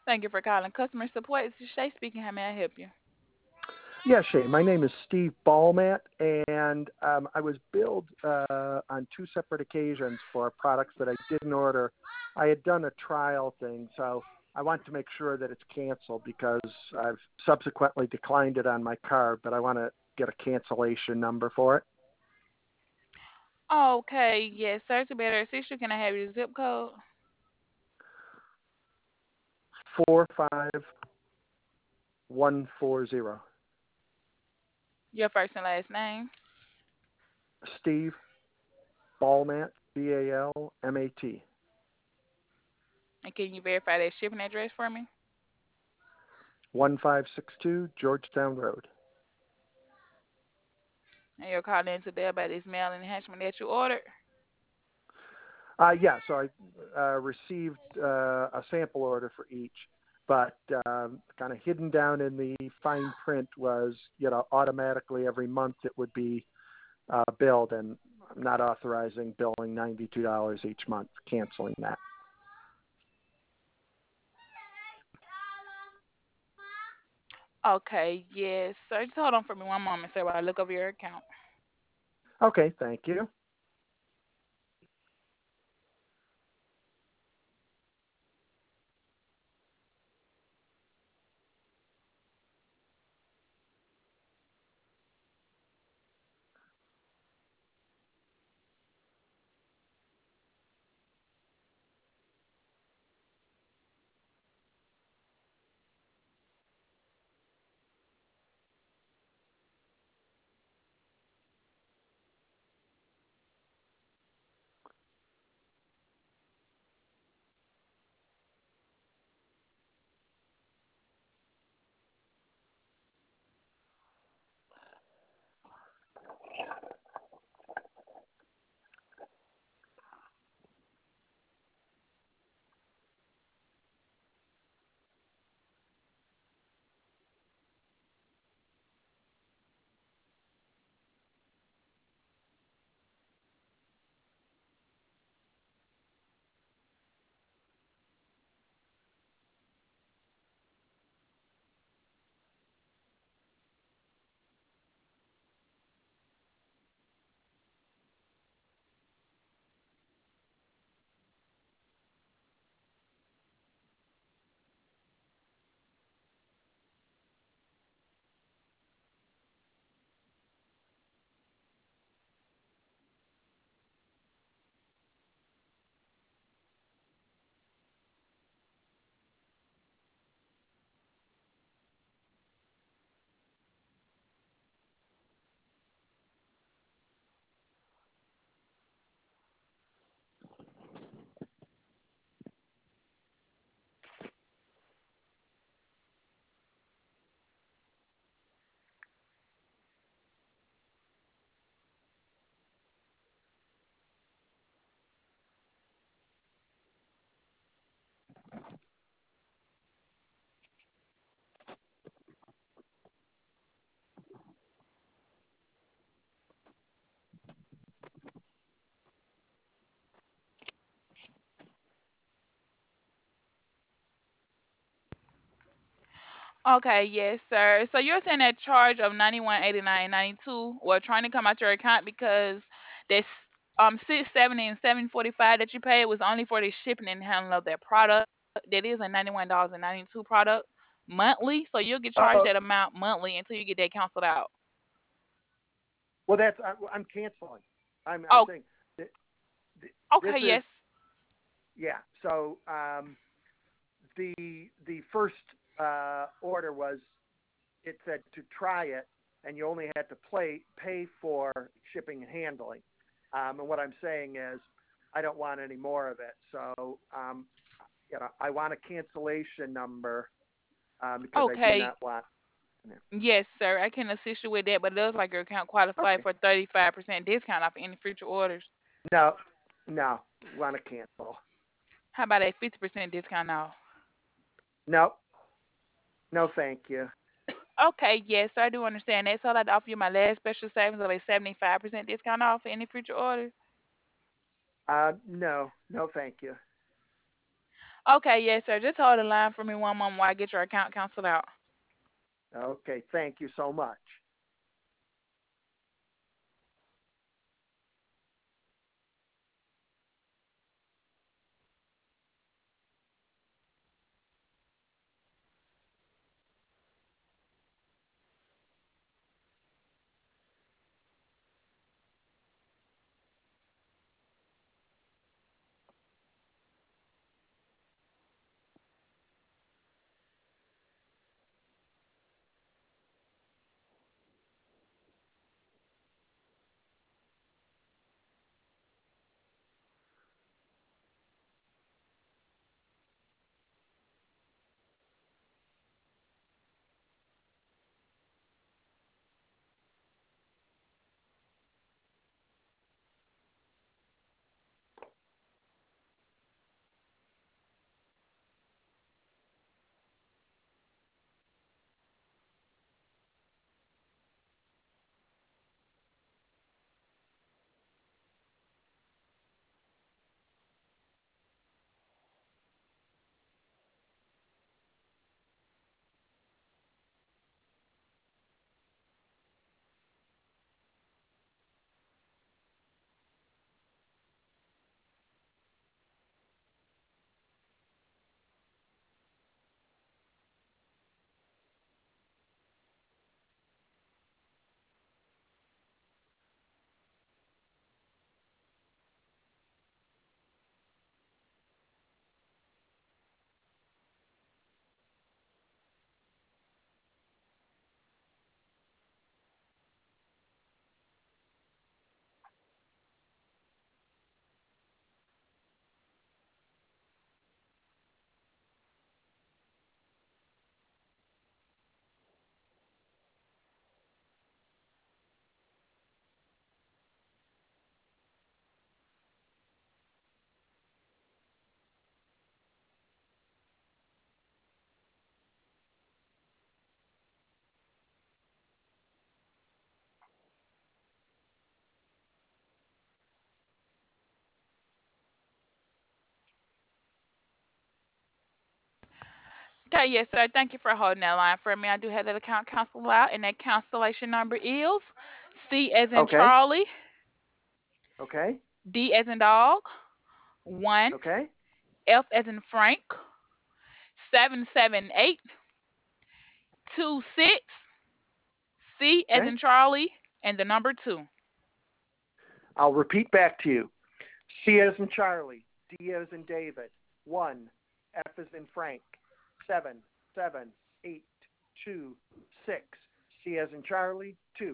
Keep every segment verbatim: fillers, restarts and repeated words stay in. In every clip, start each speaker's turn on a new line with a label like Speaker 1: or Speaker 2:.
Speaker 1: Thank you for calling customer support. This is Shay speaking. How may I help you?
Speaker 2: Yeah, Shay. My name is Steve Ballmat, and um, I was billed uh, on two separate occasions for products that I didn't order. I had done a trial thing, so I want to make sure that it's canceled because I've subsequently declined it on my card, but I want to get a cancellation number for it.
Speaker 1: Okay, yes, sir. To better assist you, can I have your zip code?
Speaker 2: Four five one four zero.
Speaker 1: Your first and last name?
Speaker 2: Steve Ballmat, B A L M A T.
Speaker 1: And can you verify that shipping address for me?
Speaker 2: One five six two Georgetown Road.
Speaker 1: And you're calling in today about this mail enhancement that you ordered?
Speaker 2: Uh, yeah, so I uh, received uh, a sample order for each, but um, kind of hidden down in the fine print was, you know, automatically every month it would be uh, billed, and I'm not authorizing billing ninety-two dollars each month, canceling that.
Speaker 1: Okay, yes, sir. Just hold on for me one moment, sir, while I look over your account.
Speaker 2: Okay, thank you.
Speaker 1: Okay, yes, sir. So you're saying that charge of ninety one eighty nine ninety two were trying to come out your account because this um six seventy and seven forty five that you paid was only for the shipping and handling of that product. That is a ninety one dollars and ninety two product monthly. So you'll get charged
Speaker 2: Uh,
Speaker 1: that amount monthly until you get that canceled out.
Speaker 2: well, that's I, I'm canceling. I'm I'm
Speaker 1: Oh,
Speaker 2: saying th- th- this
Speaker 1: okay,
Speaker 2: is
Speaker 1: yes.
Speaker 2: yeah. So um, the the first uh, order was it said to try it, and you only had to play, pay for shipping and handling. Um, and what I'm saying is, I don't want any more of it. So, um, you know, I want a cancellation number um, because I do
Speaker 1: Okay,
Speaker 2: not want.
Speaker 1: yes, sir. I can assist you with that, but it looks like your account qualified
Speaker 2: Okay.
Speaker 1: for thirty five percent discount off any future orders.
Speaker 2: No, no, want to cancel.
Speaker 1: How about a fifty percent discount off?
Speaker 2: No, no, thank you.
Speaker 1: Okay, yes, sir, I do understand that. So I'd like to offer you my last special savings of a seventy-five percent discount off for any future orders.
Speaker 2: Uh, no, no, thank you.
Speaker 1: Okay, yes, sir. Just hold the line for me one moment while I get your account canceled out.
Speaker 2: Okay, thank you so much.
Speaker 1: Okay, yes, sir. Thank you for holding that line for me. I do have that account canceled out, and that cancellation number is C as in
Speaker 2: Okay,
Speaker 1: Charlie,
Speaker 2: okay,
Speaker 1: D as in dog, one,
Speaker 2: okay,
Speaker 1: F as in Frank, seven seven eight two six, C as
Speaker 2: okay.
Speaker 1: in Charlie, and the number two.
Speaker 2: I'll repeat back to you. C as in Charlie, D as in David, one, F as in Frank, seven, seven, eight, two, six, C as in Charlie, two.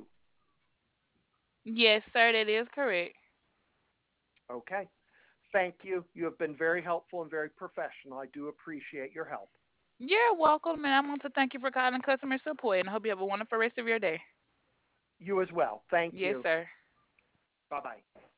Speaker 1: Yes, sir, that is correct.
Speaker 2: Okay. Thank you. You have been very helpful and very professional. I do appreciate your help.
Speaker 1: You're welcome, and I want to thank you for calling customer support, and I hope you have a wonderful rest of your day.
Speaker 2: You as well. Thank
Speaker 1: Yes,
Speaker 2: you.
Speaker 1: sir.
Speaker 2: Bye bye.